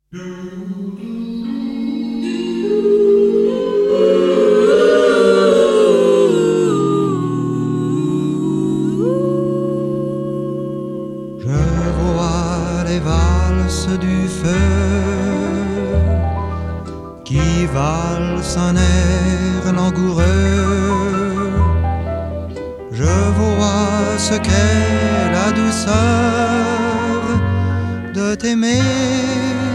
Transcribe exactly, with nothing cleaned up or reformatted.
Je vois les valses du feu qui valsent un air langoureux. Je vois ce qu'est la douceur de t'aimer